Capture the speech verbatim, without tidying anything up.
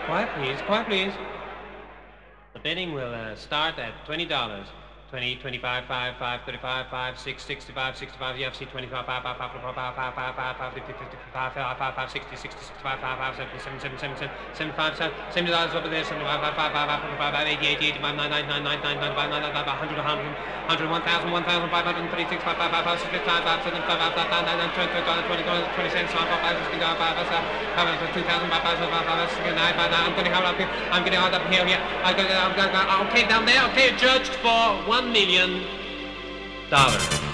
Quiet, please. Quiet, please. The bidding will uh, start at twenty dollars. twenty, twenty-five, five, five, thirty-five, five, six, sixty-five, sixty-five, U F C twenty-five, five, five, five, five, five, five, five, five, five, fifty, fifty-five, five, five, five, sixty, sixty, sixty-five, five, five, seventy, seventy, seventy, seventy, seventy-five, seventy dollars over there, seventy-five, five, five, five, five, five, eighty, eighty, eighty-five, nine, nine, nine, nine, nine, nine, five, nine, nine, five, hundred, hundred, hundred, one thousand, one thousand, five hundred thirty-six, five, five, five, five, six, five, five, seven, five, five, five, nine, nine, twenty, twenty, twenty, twenty cents, five, five, five, sixty, five, five, five, two thousand, five, five, five, five, six, nine, five, nine. I'm getting hard up here. I'm getting hard up here. I'm getting, I'm getting, okay, down there. Okay, judged for one million dollars.